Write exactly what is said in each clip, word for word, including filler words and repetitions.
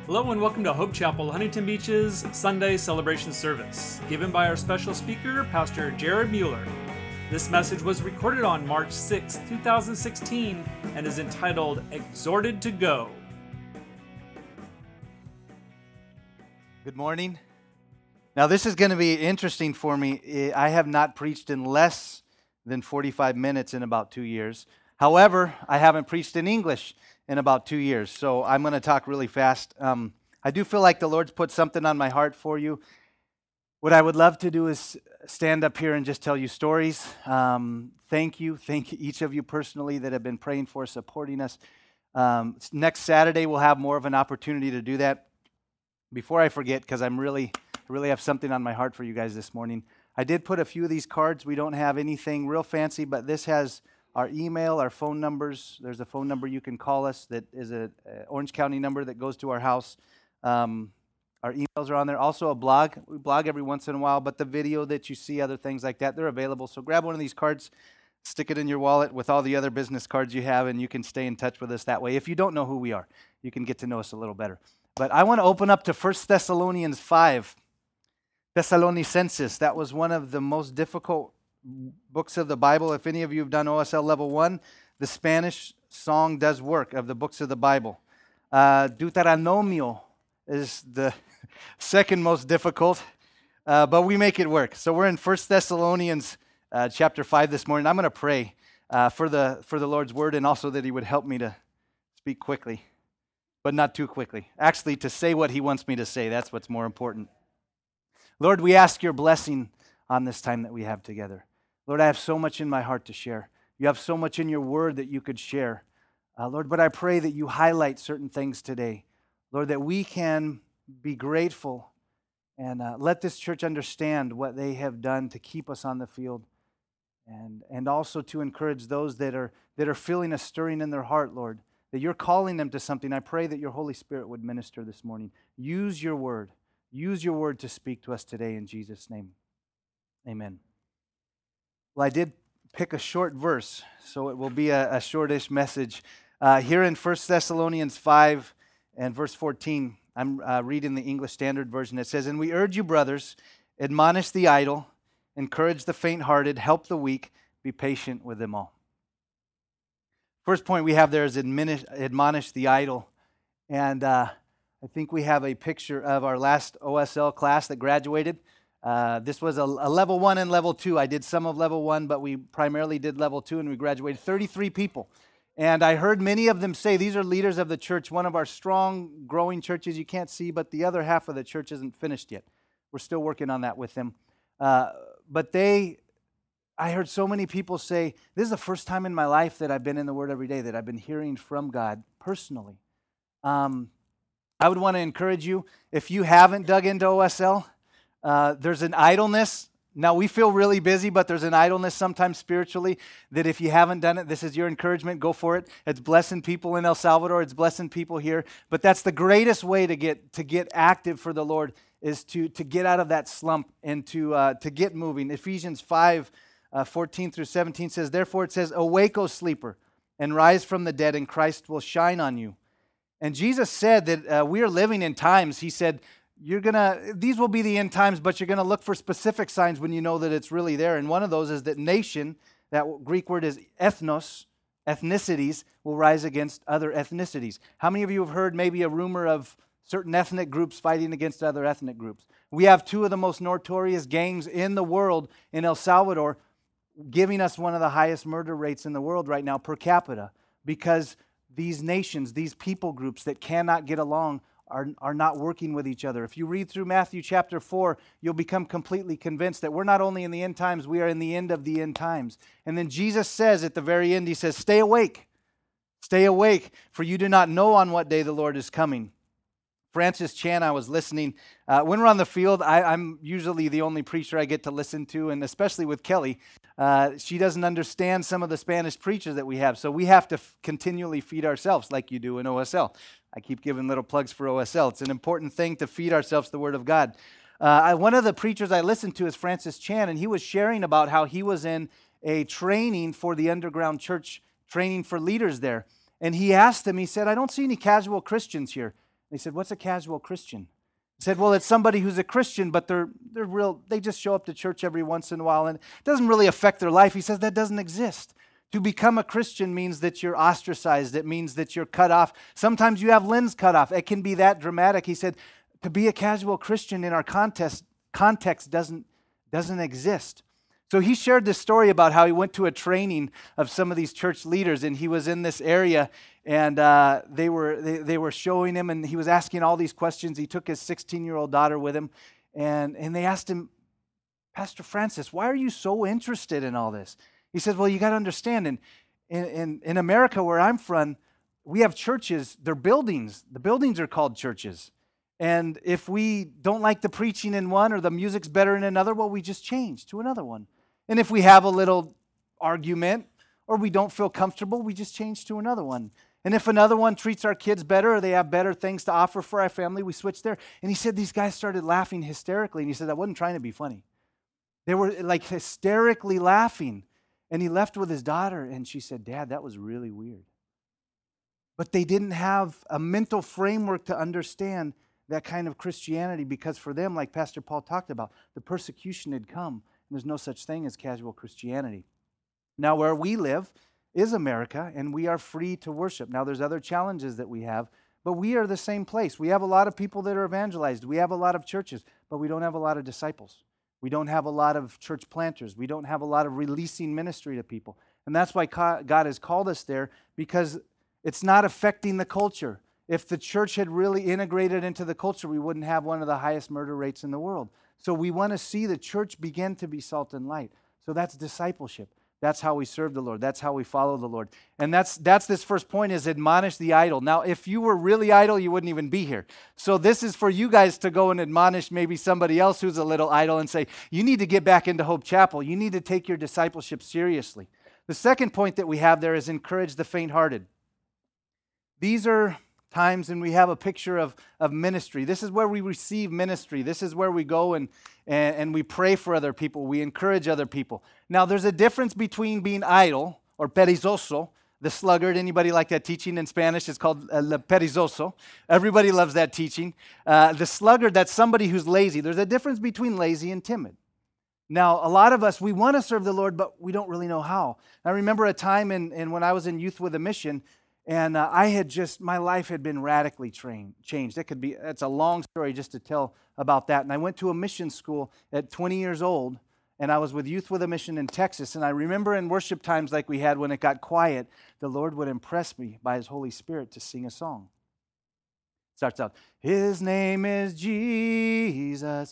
Hello and welcome to Hope Chapel, Huntington Beach's Sunday celebration service, given by our special speaker, Pastor Jared Mueller. This message was recorded on March sixth, twenty sixteen, and is entitled, Exhorted to Go. Good morning. Now this is going to be interesting for me. I have not preached in less than forty-five minutes in about two years. However, I haven't preached in English in about two years, so I'm going to talk really fast. Um, I do feel like the Lord's put something on my heart for you. What I would love to do is stand up here and just tell you stories. Um, thank you. Thank each of you personally that have been praying for, supporting us. Um, next Saturday, we'll have more of an opportunity to do that. Before I forget, because I'm really, really have something on my heart for you guys this morning. I did put a few of these cards. We don't have anything real fancy, but this has our email, our phone numbers. There's a phone number you can call us that is a, a Orange County number that goes to our house. Um, our emails are on there. Also a blog. We blog every once in a while, but the video that you see, other things like that, they're available. So grab one of these cards, stick it in your wallet with all the other business cards you have, and you can stay in touch with us that way. If you don't know who we are, you can get to know us a little better. But I want to open up to First Thessalonians five. Thessalonicenses. That was one of the most difficult books of the Bible. If any of you have done O S L Level one, the Spanish song does work of the books of the Bible. Uh, Deuteronomio is the second most difficult, uh, but we make it work. So we're in First Thessalonians uh, chapter five this morning. I'm going to pray uh, for the for the Lord's word, and also that He would help me to speak quickly, but not too quickly. Actually, to say what He wants me to say, that's what's more important. Lord, we ask your blessing on this time that we have together. Lord, I have so much in my heart to share. You have so much in your word that you could share. Uh, Lord, but I pray that you highlight certain things today. Lord, that we can be grateful and uh, let this church understand what they have done to keep us on the field, and, and also to encourage those that are, that are feeling a stirring in their heart, Lord, that you're calling them to something. I pray that your Holy Spirit would minister this morning. Use your word. Use your word to speak to us today in Jesus' name. Amen. Well, I did pick a short verse, so it will be a, a shortish message. Uh, here in First Thessalonians five and verse fourteen, I'm uh, reading the English Standard Version. It says, "And we urge you, brothers, admonish the idle, encourage the faint-hearted, help the weak, be patient with them all." First point we have there is admonish, admonish the idle. And uh, I think we have a picture of our last O S L class that graduated. Uh, this was a, a level one and level two. I did some of level one, but we primarily did level two, and we graduated thirty-three people. And I heard many of them say, these are leaders of the church, one of our strong, growing churches you can't see, but the other half of the church isn't finished yet. We're still working on that with them. Uh, but they, I heard so many people say, this is the first time in my life that I've been in the Word every day, that I've been hearing from God personally. Um, I would want to encourage you, if you haven't dug into O S L, Uh, there's an idleness. Now, we feel really busy, but there's an idleness sometimes spiritually that if you haven't done it, this is your encouragement. Go for it. It's blessing people in El Salvador. It's blessing people here. But that's the greatest way to get to get active for the Lord, is to, to get out of that slump and to, uh, to get moving. Ephesians five, uh, fourteen through seventeen says, "Therefore it says, awake, O sleeper, and rise from the dead, and Christ will shine on you." And Jesus said that uh, we are living in times, he said, You're gonna. These will be the end times, but you're going to look for specific signs when you know that it's really there. And one of those is that nation, that Greek word is ethnos, ethnicities, will rise against other ethnicities. How many of you have heard maybe a rumor of certain ethnic groups fighting against other ethnic groups? We have two of the most notorious gangs in the world in El Salvador, giving us one of the highest murder rates in the world right now per capita, because these nations, these people groups that cannot get along, Are, are not working with each other. If you read through Matthew chapter four, you'll become completely convinced that we're not only in the end times, we are in the end of the end times. And then Jesus says at the very end, he says, stay awake. Stay awake, for you do not know on what day the Lord is coming. Francis Chan, I was listening. Uh, when we're on the field, I, I'm usually the only preacher I get to listen to, and especially with Kelly. Uh, she doesn't understand some of the Spanish preachers that we have, so we have to f- continually feed ourselves like you do in O S L. I keep giving little plugs for O S L. It's an important thing to feed ourselves the Word of God. Uh, I, one of the preachers I listened to is Francis Chan, and he was sharing about how he was in a training for the underground church, training for leaders there. And he asked them, he said, I don't see any casual Christians here. They said, what's a casual Christian? He said, well, it's somebody who's a Christian, but they're they're real, they just show up to church every once in a while, and it doesn't really affect their life. He says that doesn't exist. To become a Christian means that you're ostracized. It means that you're cut off. Sometimes you have limbs cut off. It can be that dramatic. He said, to be a casual Christian in our context, context doesn't, doesn't exist. So he shared this story about how he went to a training of some of these church leaders, and he was in this area, and uh, they were they, they were showing him, and he was asking all these questions. He took his sixteen-year-old daughter with him, and, and they asked him, Pastor Francis, why are you so interested in all this? He said, well, you got to understand, in, in, in America where I'm from, we have churches, they're buildings. The buildings are called churches. And if we don't like the preaching in one or the music's better in another, well, we just change to another one. And if we have a little argument or we don't feel comfortable, we just change to another one. And if another one treats our kids better or they have better things to offer for our family, we switch there. And he said these guys started laughing hysterically. And he said, I wasn't trying to be funny. They were like hysterically laughing. And he left with his daughter and she said, Dad, that was really weird. But they didn't have a mental framework to understand that kind of Christianity, because for them, like Pastor Paul talked about, the persecution had come. And there's no such thing as casual Christianity. Now, where we live is America, and we are free to worship. Now, there's other challenges that we have, but we are the same place. We have a lot of people that are evangelized. We have a lot of churches, but we don't have a lot of disciples. We don't have a lot of church planters. We don't have a lot of releasing ministry to people. And that's why God has called us there, because it's not affecting the culture. If the church had really integrated into the culture, we wouldn't have one of the highest murder rates in the world. So we want to see the church begin to be salt and light. So that's discipleship. That's how we serve the Lord. That's how we follow the Lord. And that's that's this first point, is admonish the idle. Now, if you were really idle, you wouldn't even be here. So this is for you guys to go and admonish maybe somebody else who's a little idle and say, you need to get back into Hope Chapel. You need to take your discipleship seriously. The second point that we have there is encourage the faint-hearted. These are times, and we have a picture of, of ministry. This is where we receive ministry. This is where we go and, and, and we pray for other people. We encourage other people. Now, there's a difference between being idle, or perezoso, the sluggard. Anybody like that teaching in Spanish? It's called uh, le perezoso. Everybody loves that teaching. Uh, the sluggard, that's somebody who's lazy. There's a difference between lazy and timid. Now, a lot of us, we want to serve the Lord, but we don't really know how. I remember a time in, in when I was in Youth with a Mission, and uh, I had just, my life had been radically trained, changed. It could be, it's a long story just to tell about that. And I went to a mission school at twenty years old, and I was with Youth with a Mission in Texas. And I remember in worship times like we had, when it got quiet, the Lord would impress me by His Holy Spirit to sing a song. It starts out, His name is Jesus,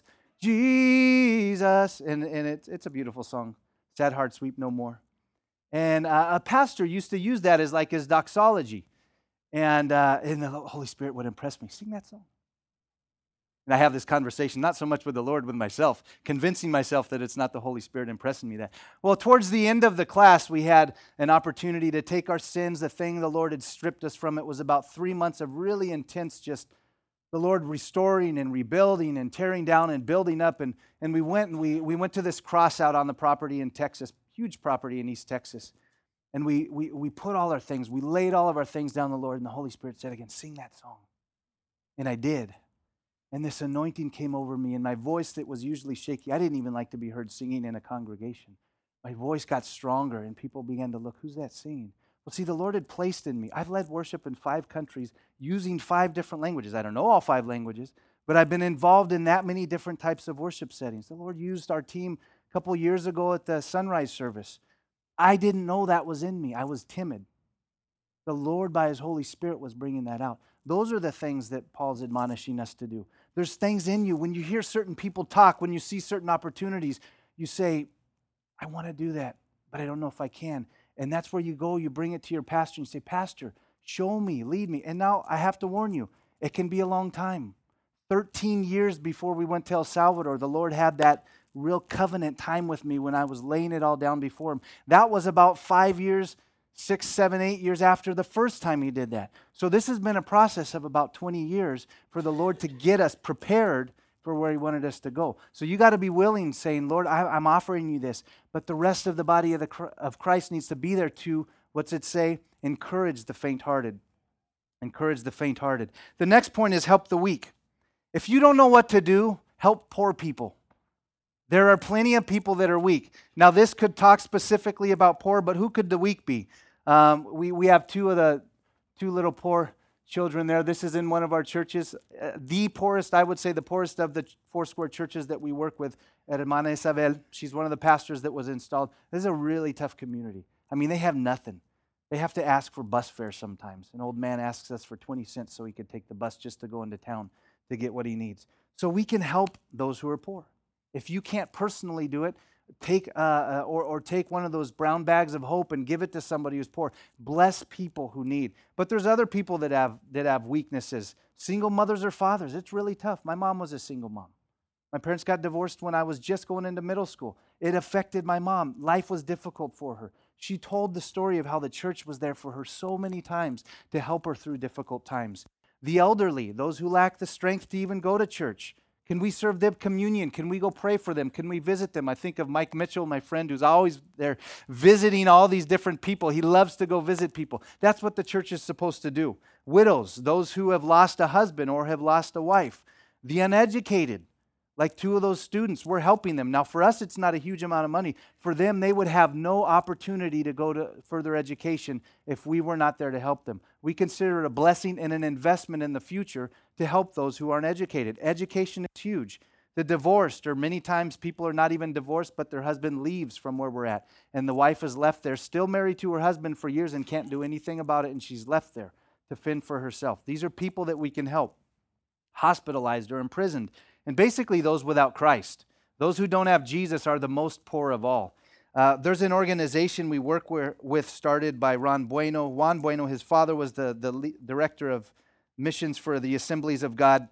Jesus. And, and it, it's a beautiful song. Sad hearts weep no more. And uh, a pastor used to use that as like his doxology. And, uh, and the Holy Spirit would impress me. Sing that song. And I have this conversation, not so much with the Lord, with myself, convincing myself that it's not the Holy Spirit impressing me that. Well, towards the end of the class, we had an opportunity to take our sins, the thing the Lord had stripped us from. It was about three months of really intense, just the Lord restoring and rebuilding and tearing down and building up. And, and we went and we, we went to this cross out on the property in Texas, huge property in East Texas. And we, we, we put all our things, we laid all of our things down the Lord, and the Holy Spirit said again, sing that song. And I did. And this anointing came over me, and my voice that was usually shaky, I didn't even like to be heard singing in a congregation. My voice got stronger, and people began to look, who's that singing? Well, see, the Lord had placed in me. I've led worship in five countries using five different languages. I don't know all five languages, but I've been involved in that many different types of worship settings. The Lord used our team a couple years ago at the sunrise service. I didn't know that was in me. I was timid. The Lord, by His Holy Spirit, was bringing that out. Those are the things that Paul's admonishing us to do. There's things in you. When you hear certain people talk, when you see certain opportunities, you say, I want to do that, but I don't know if I can. And that's where you go. You bring it to your pastor and you say, Pastor, show me, lead me. And now I have to warn you, it can be a long time. thirteen years before we went to El Salvador, the Lord had that real covenant time with me when I was laying it all down before Him. That was about five years, six, seven, eight years after the first time He did that. So this has been a process of about twenty years for the Lord to get us prepared for where He wanted us to go. So you got to be willing, saying, Lord, I, I'm offering you this, but the rest of the body of, the, of Christ needs to be there to, what's it say? Encourage the faint-hearted. Encourage the faint-hearted. The next point is help the weak. If you don't know what to do, help poor people. There are plenty of people that are weak. Now, this could talk specifically about poor, but who could the weak be? Um, we, we have two of the two little poor children there. This is in one of our churches. Uh, the poorest, I would say the poorest of the four square churches that we work with at Hermana Isabel. She's one of the pastors that was installed. This is a really tough community. I mean, they have nothing. They have to ask for bus fare sometimes. An old man asks us for twenty cents so he could take the bus just to go into town to get what he needs. So we can help those who are poor. If you can't personally do it, take uh, or, or take one of those brown bags of hope and give it to somebody who's poor. Bless people who need. But there's other people that have that have weaknesses. Single mothers or fathers. It's really tough. My mom was a single mom. My parents got divorced when I was just going into middle school. It affected my mom. Life was difficult for her. She told the story of how the church was there for her so many times to help her through difficult times. The elderly, those who lack the strength to even go to church. Can we serve them communion? Can we go pray for them? Can we visit them? I think of Mike Mitchell, my friend, who's always there visiting all these different people. He loves to go visit people. That's what the church is supposed to do. Widows, those who have lost a husband or have lost a wife. The uneducated, like two of those students, we're helping them. Now, for us, it's not a huge amount of money. For them, they would have no opportunity to go to further education if we were not there to help them. We consider it a blessing and an investment in the future to help those who aren't educated. Education is huge. The divorced, or many times people are not even divorced, but their husband leaves from where we're at. And the wife is left there, still married to her husband for years and can't do anything about it, and she's left there to fend for herself. These are people that we can help. Hospitalized or imprisoned. And basically those without Christ. Those who don't have Jesus are the most poor of all. Uh, there's an organization we work with started by Ron Bueno. Juan Bueno, his father was the, the le- director of missions for the Assemblies of God.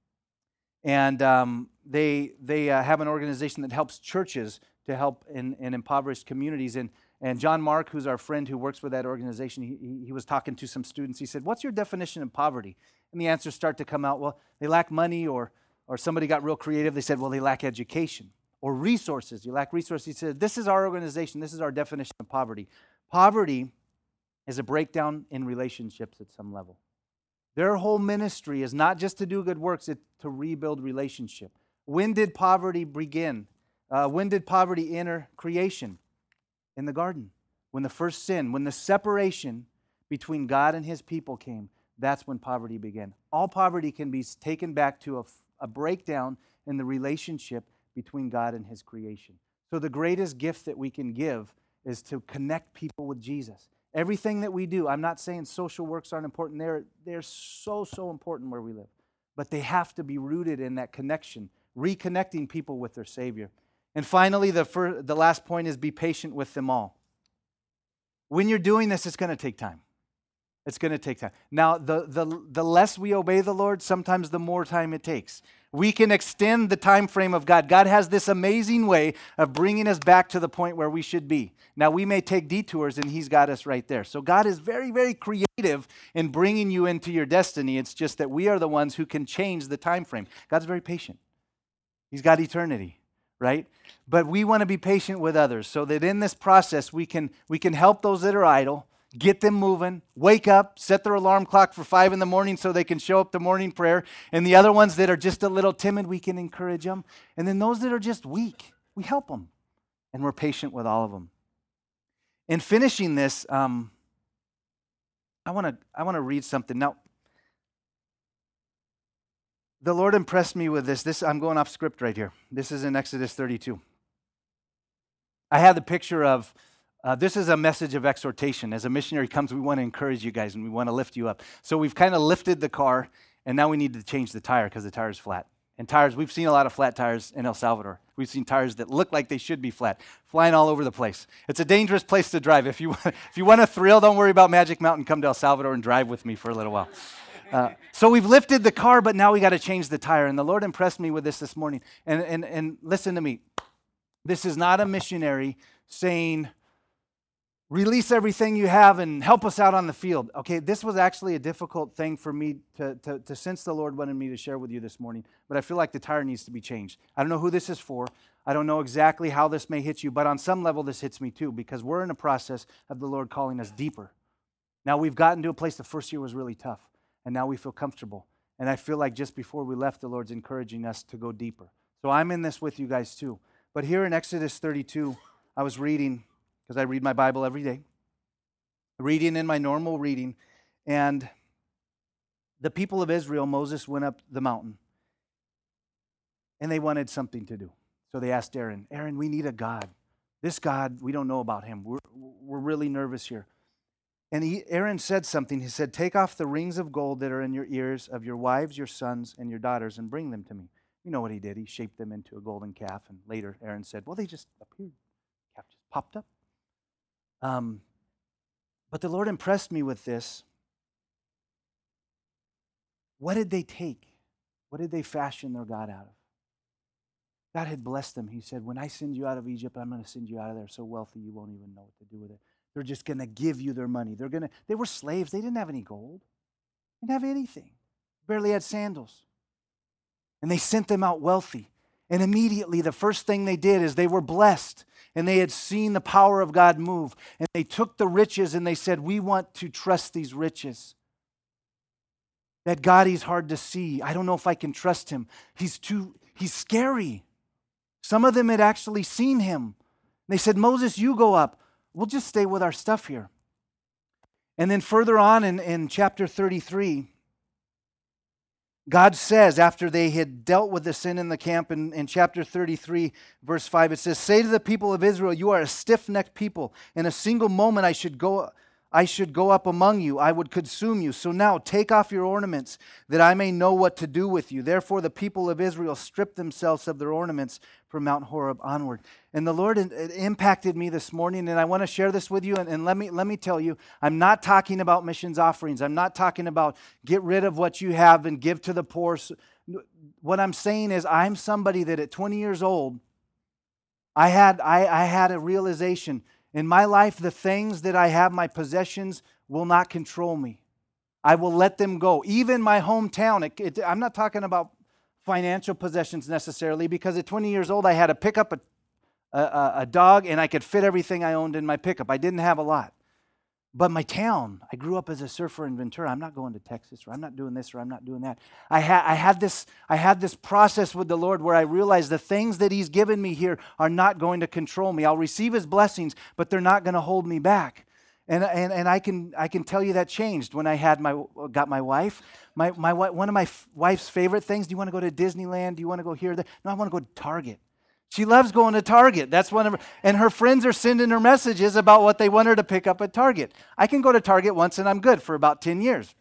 And um, they they uh, have an organization that helps churches to help in, in impoverished communities. And, and John Mark, who's our friend who works with that organization, he, he, he was talking to some students. He said, what's your definition of poverty? And the answers start to come out, well, they lack money, or Or somebody got real creative. They said, well, they lack education or resources. You lack resources. He said, this is our organization. This is our definition of poverty. Poverty is a breakdown in relationships at some level. Their whole ministry is not just to do good works, it's to rebuild relationship. When did poverty begin? Uh, when did poverty enter creation? In the garden. When the first sin, when the separation between God and his people came, that's when poverty began. All poverty can be taken back to a a breakdown in the relationship between God and his creation. So the greatest gift that we can give is to connect people with Jesus. Everything that we do, I'm not saying social works aren't important. They're, they're so, so important where we live. But they have to be rooted in that connection, reconnecting people with their Savior. And finally, the, first, the last point is be patient with them all. When you're doing this, it's going to take time. It's going to take time. Now, the, the, the less we obey the Lord, sometimes the more time it takes. We can extend the time frame of God. God has this amazing way of bringing us back to the point where we should be. Now, we may take detours, and he's got us right there. So God is very, very creative in bringing you into your destiny. It's just that we are the ones who can change the time frame. God's very patient. He's got eternity, right? But we want to be patient with others so that in this process, we can, we can help those that are idle, get them moving, wake up, set their alarm clock for five in the morning so they can show up to morning prayer. And the other ones that are just a little timid, we can encourage them. And then those that are just weak, we help them. And we're patient with all of them. In finishing this, um, I want to I want to read something. Now, the Lord impressed me with this. This I'm going off script right here. This is in Exodus thirty-two. I had the picture of Uh, this is a message of exhortation. As a missionary comes, we want to encourage you guys and we want to lift you up. So we've kind of lifted the car, and now we need to change the tire because the tire is flat. And tires, we've seen a lot of flat tires in El Salvador. We've seen tires that look like they should be flat, flying all over the place. It's a dangerous place to drive. If you want, if you want a thrill, don't worry about Magic Mountain. Come to El Salvador and drive with me for a little while. Uh, so we've lifted the car, but now we got to change the tire. And the Lord impressed me with this this morning. And, and, and listen to me. This is not a missionary saying, release everything you have and help us out on the field. Okay, this was actually a difficult thing for me to, to, to sense the Lord wanted me to share with you this morning, but I feel like the tire needs to be changed. I don't know who this is for. I don't know exactly how this may hit you, but on some level this hits me too, because we're in a process of the Lord calling us deeper. Now we've gotten to a place, the first year was really tough, and now we feel comfortable. And I feel like just before we left, the Lord's encouraging us to go deeper. So I'm in this with you guys too. But here in Exodus thirty-two, I was reading, because I read my Bible every day, reading in my normal reading, and the people of Israel, Moses went up the mountain, and they wanted something to do. So they asked Aaron, Aaron, we need a God. This God, we don't know about him. We're, we're really nervous here. And he, Aaron said something. He said, take off the rings of gold that are in your ears of your wives, your sons, and your daughters, and bring them to me. You know what he did. He shaped them into a golden calf. And later Aaron said, well, they just appeared. The calf just popped up. Um, but the Lord impressed me with this. What did they take? What did they fashion their God out of? God had blessed them. He said, when I send you out of Egypt, I'm going to send you out of there so wealthy you won't even know what to do with it. They're just going to give you their money. They're going to. They were slaves. They didn't have any gold. They didn't have anything. Barely had sandals. And they sent them out wealthy. And immediately the first thing they did is they were blessed. And they had seen the power of God move. And they took the riches and they said, we want to trust these riches. That God, he's hard to see. I don't know if I can trust him. He's too, he's scary. Some of them had actually seen him. They said, Moses, you go up. We'll just stay with our stuff here. And then further on in, in chapter thirty-three, God says, after they had dealt with the sin in the camp, in, in chapter thirty-three, verse five, it says, say to the people of Israel, you are a stiff-necked people. In a single moment I should go I should go up among you. I would consume you. So now take off your ornaments, that I may know what to do with you. Therefore the people of Israel stripped themselves of their ornaments from Mount Horeb onward. And the Lord it impacted me this morning, and I want to share this with you. And, and let me let me tell you, I'm not talking about missions offerings. I'm not talking about get rid of what you have and give to the poor. What I'm saying is I'm somebody that at twenty years old, I had I, I had a realization. In my life, the things that I have, my possessions, will not control me. I will let them go. Even my hometown, it, it, I'm not talking about financial possessions necessarily, because at twenty years old, I had to pick up a, a, a dog and I could fit everything I owned in my pickup. I didn't have a lot. But my town, I grew up as a surfer in Ventura. I'm not going to Texas, or I'm not doing this, or I'm not doing that. I, ha- I, had this, I had this process with the Lord where I realized the things that he's given me here are not going to control me. I'll receive his blessings, but they're not going to hold me back. And, and, and I can I can tell you that changed when I had my got my wife. My, my One of my f- wife's favorite things, do you want to go to Disneyland? Do you want to go here? No, I want to go to Target. She loves going to Target. That's one of her, and her friends are sending her messages about what they want her to pick up at Target. I can go to Target once and I'm good for about ten years.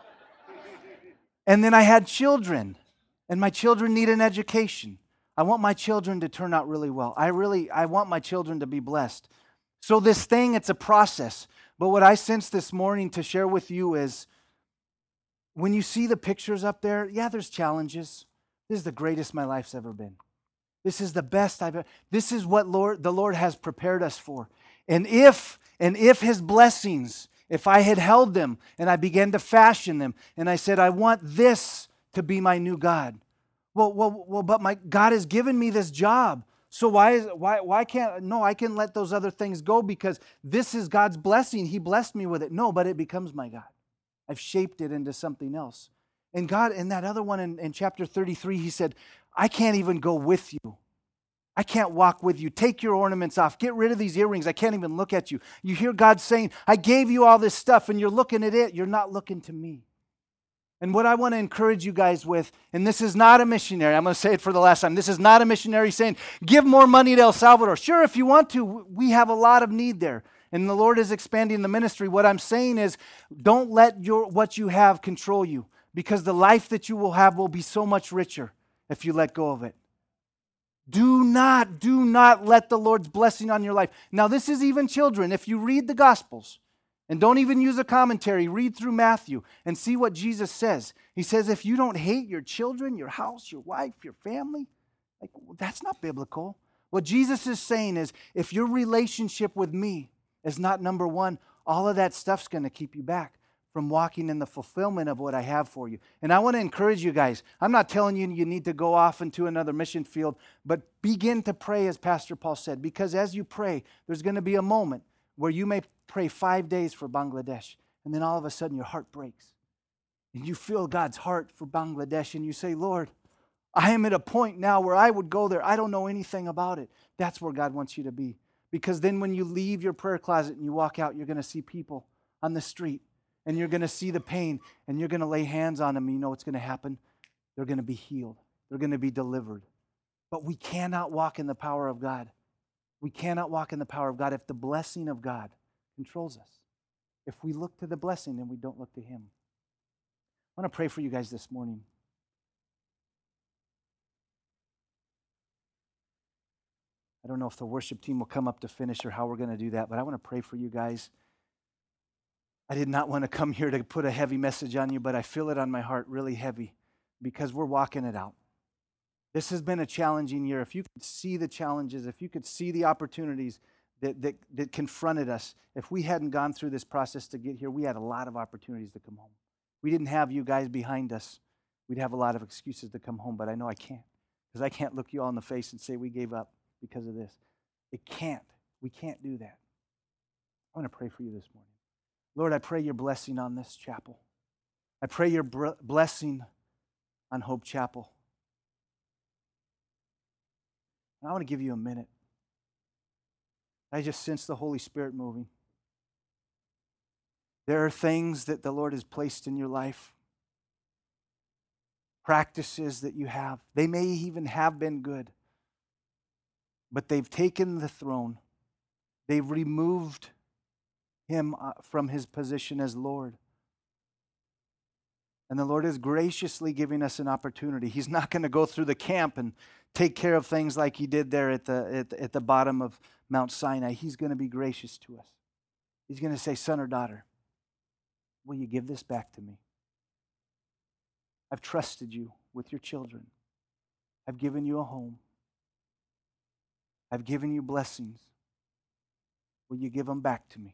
And then I had children, and my children need an education. I want my children to turn out really well. I really, I want my children to be blessed. So this thing, it's a process. But what I sense this morning to share with you is, when you see the pictures up there, yeah, there's challenges. This is the greatest my life's ever been. This is the best I've ever. This is what Lord, the Lord has prepared us for. And if, and if his blessings, if I had held them and I began to fashion them and I said, I want this to be my new God. Well, well, well, but my God has given me this job. So why is why why can't no, I can let those other things go because this is God's blessing. He blessed me with it. No, but it becomes my God. I've shaped it into something else. And God, in that other one in, in chapter thirty-three, he said, I can't even go with you. I can't walk with you. Take your ornaments off. Get rid of these earrings. I can't even look at you. You hear God saying, I gave you all this stuff and you're looking at it. You're not looking to me. And what I want to encourage you guys with, and this is not a missionary, I'm going to say it for the last time. This is not a missionary saying, give more money to El Salvador. Sure, if you want to, we have a lot of need there. And the Lord is expanding the ministry. What I'm saying is, don't let your what you have control you, because the life that you will have will be so much richer if you let go of it. Do not, do not let the Lord's blessing on your life. Now, this is even children. If you read the Gospels, and don't even use a commentary, read through Matthew and see what Jesus says. He says, if you don't hate your children, your house, your wife, your family, like, that's not biblical. What Jesus is saying is, if your relationship with me is not number one, all of that stuff's going to keep you back from walking in the fulfillment of what I have for you. And I want to encourage you guys. I'm not telling you you need to go off into another mission field, but begin to pray, as Pastor Paul said, because as you pray, there's going to be a moment where you may pray five days for Bangladesh, and then all of a sudden your heart breaks. and you feel God's heart for Bangladesh, and you say, Lord, I am at a point now where I would go there. I don't know anything about it. That's where God wants you to be. Because then when you leave your prayer closet and you walk out, you're going to see people on the street, and you're going to see the pain, and you're going to lay hands on them, and you know what's going to happen? They're going to be healed. They're going to be delivered. But we cannot walk in the power of God. We cannot walk in the power of God if the blessing of God controls us. If we look to the blessing and we don't look to Him. I want to pray for you guys this morning. I don't know if the worship team will come up to finish or how we're going to do that, but I want to pray for you guys. I did not want to come here to put a heavy message on you, but I feel it on my heart really heavy because we're walking it out. This has been a challenging year. If you could see the challenges, if you could see the opportunities that, that, that confronted us, if we hadn't gone through this process to get here, we had a lot of opportunities to come home. We didn't have you guys behind us. We'd have a lot of excuses to come home, but I know I can't because I can't look you all in the face and say we gave up because of this. It can't. We can't do that. I want to pray for you this morning. Lord, I pray your blessing on this chapel. I pray your br- blessing on Hope Chapel. And I want to give you a minute. I just sense the Holy Spirit moving. There are things that the Lord has placed in your life, practices that you have. They may even have been good, but they've taken the throne. They've removed Him from His position as Lord. And the Lord is graciously giving us an opportunity. He's not going to go through the camp and take care of things like He did there at the, at, at the bottom of Mount Sinai. He's going to be gracious to us. He's going to say, son or daughter, will you give this back to me? I've trusted you with your children. I've given you a home. I've given you blessings. Will you give them back to me?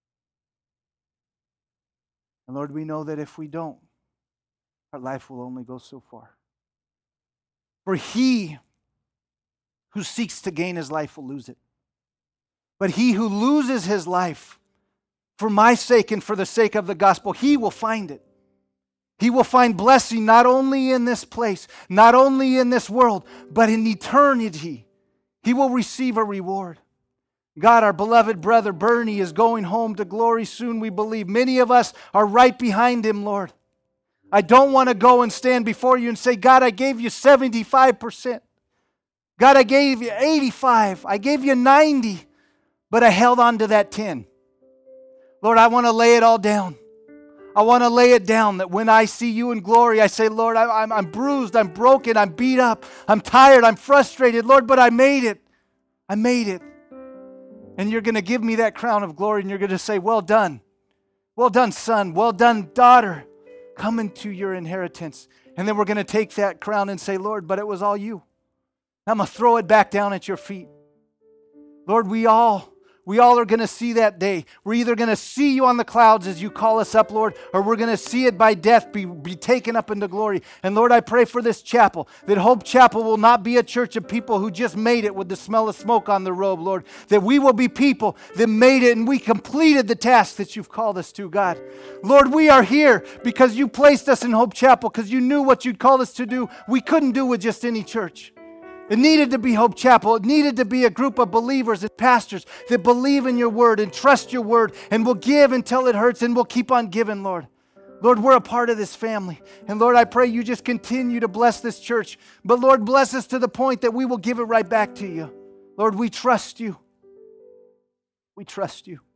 And Lord, we know that if we don't, our life will only go so far. For he who seeks to gain his life will lose it. But he who loses his life for my sake and for the sake of the gospel, he will find it. He will find blessing not only in this place, not only in this world, but in eternity. He will receive a reward. God, our beloved brother Bernie is going home to glory soon, we believe. Many of us are right behind him, Lord. I don't want to go and stand before you and say, God, I gave you seventy-five percent. God, I gave you eighty-five. I gave you ninety, but I held on to that ten. Lord, I want to lay it all down. I want to lay it down that when I see you in glory, I say, Lord, I, I'm, I'm bruised, I'm broken, I'm beat up, I'm tired, I'm frustrated, Lord, but I made it. I made it. And you're going to give me that crown of glory, and you're going to say, well done. Well done, son. Well done, daughter. Come into your inheritance. And then we're going to take that crown and say, Lord, but it was all you. I'm going to throw it back down at your feet. Lord, we all, we all are going to see that day. We're either going to see you on the clouds as you call us up, Lord, or we're going to see it by death, be, be taken up into glory. And Lord, I pray for this chapel, that Hope Chapel will not be a church of people who just made it with the smell of smoke on the robe, Lord, that we will be people that made it and we completed the task that you've called us to, God. Lord, we are here because you placed us in Hope Chapel, because you knew what you'd called us to do. We couldn't do with just any church. It needed to be Hope Chapel. It needed to be a group of believers and pastors that believe in your word and trust your word and will give until it hurts and will keep on giving, Lord. Lord, we're a part of this family. And Lord, I pray you just continue to bless this church. But Lord, bless us to the point that we will give it right back to you. Lord, we trust you. We trust you.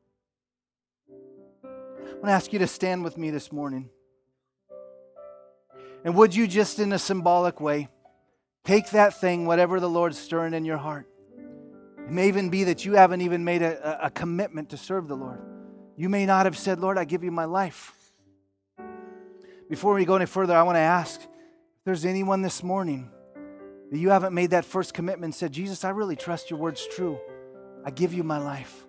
I want to ask you to stand with me this morning. And would you just in a symbolic way, take that thing, whatever the Lord's stirring in your heart. It may even be that you haven't even made a, a commitment to serve the Lord. You may not have said, Lord, I give you my life. Before we go any further, I want to ask if there's anyone this morning that you haven't made that first commitment and said, Jesus, I really trust your word's true. I give you my life.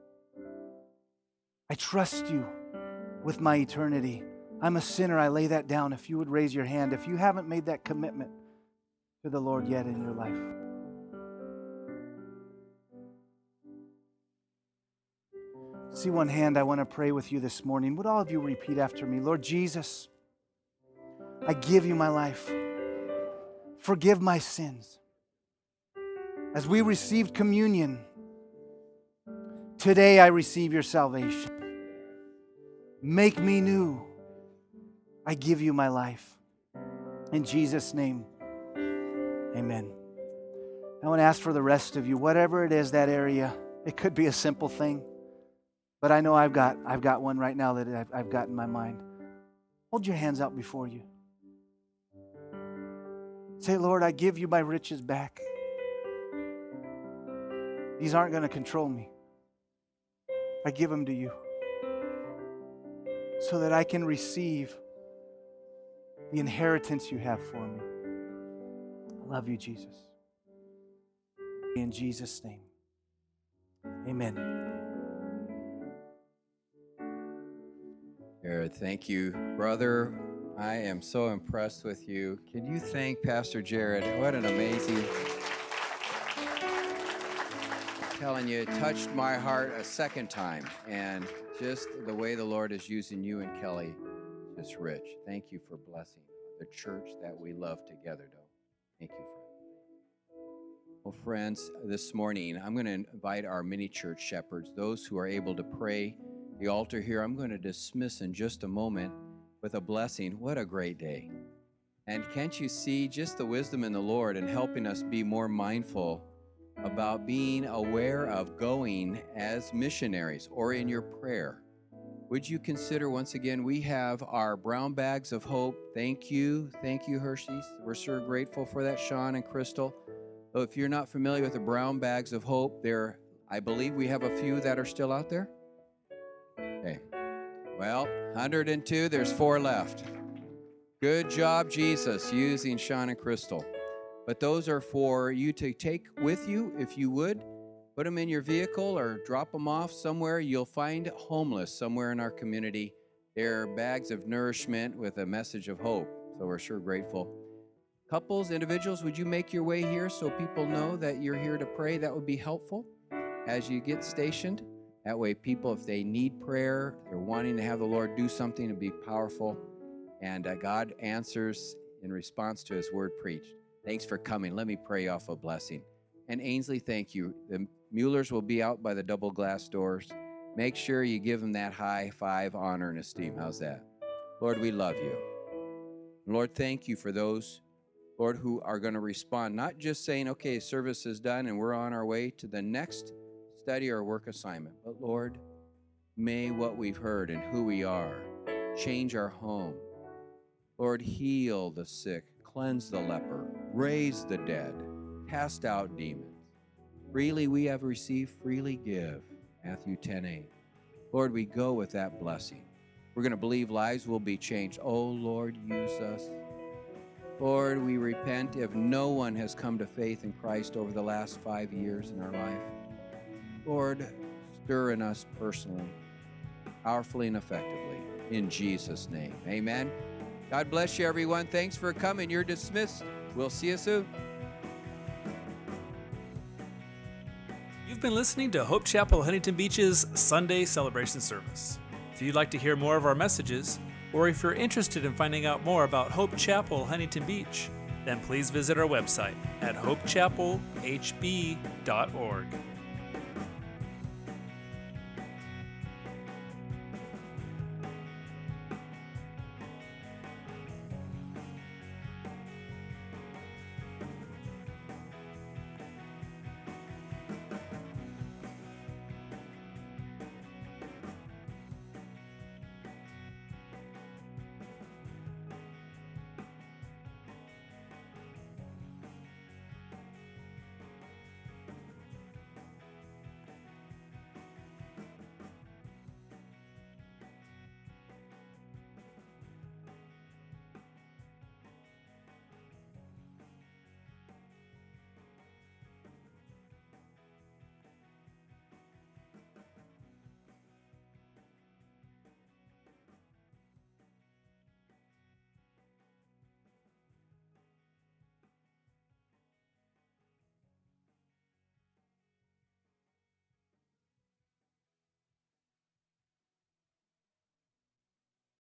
I trust you with my eternity. I'm a sinner. I lay that down. If you would raise your hand, if you haven't made that commitment to the Lord yet in your life. See one hand, I want to pray with you this morning. Would all of you repeat after me? Lord Jesus, I give you my life. Forgive my sins. As we received communion, today I receive your salvation. Make me new. I give you my life. In Jesus' name, amen. I want to ask for the rest of you, whatever it is, that area, it could be a simple thing, but I know I've got, I've got one right now that I've, I've got in my mind. Hold your hands out before you. Say, Lord, I give you my riches back. These aren't going to control me. I give them to you so that I can receive the inheritance you have for me. I love you, Jesus. In Jesus' name, amen. Jared, thank you, brother. I am so impressed with you. Can you thank Pastor Jared? What an amazing... I'm telling you, it touched my heart a second time. And just the way the Lord is using you and Kelly is just rich. Thank you for blessing the church that we love together, though. Thank you, friend. Well, friends, this morning, I'm going to invite our mini church shepherds, those who are able to pray the altar here. I'm going to dismiss in just a moment with a blessing. What a great day. And can't you see just the wisdom in the Lord and helping us be more mindful about being aware of going as missionaries or in your prayer? Would you consider, once again, we have our brown bags of hope. Thank you. Thank you, Hershey's. We're so grateful for that, Sean and Crystal. So if you're not familiar with the brown bags of hope, there, I believe we have a few that are still out there. Okay. Well, one hundred two, there's four left. Good job, Jesus, using Sean and Crystal. But those are for you to take with you, if you would. Put them in your vehicle or drop them off somewhere. You'll find homeless somewhere in our community. They're bags of nourishment with a message of hope. So we're sure grateful. Couples, individuals, would you make your way here so people know that you're here to pray? That would be helpful as you get stationed. That way people, if they need prayer, they're wanting to have the Lord do something to be powerful, and uh, God answers in response to his word preached. Thanks for coming. Let me pray off a blessing. And Ainsley, thank you. The Muellers will be out by the double glass doors. Make sure you give them that high five, honor, and esteem. How's that? Lord, we love you. Lord, thank you for those, Lord, who are going to respond, not just saying, okay, service is done and we're on our way to the next study or work assignment. But Lord, may what we've heard and who we are change our home. Lord, heal the sick, cleanse the leper, raise the dead, cast out demons. Freely we have received, freely give. Matthew ten eight. Lord, we go with that blessing. We're going to believe lives will be changed. Oh, Lord, use us. Lord, we repent if no one has come to faith in Christ over the last five years in our life. Lord, stir in us personally, powerfully and effectively. In Jesus' name, amen. God bless you, everyone. Thanks for coming. You're dismissed. We'll see you soon. You've been listening to Hope Chapel Huntington Beach's Sunday celebration service. If you'd like to hear more of our messages, or if you're interested in finding out more about Hope Chapel Huntington Beach, then please visit our website at hope chapel h b dot org.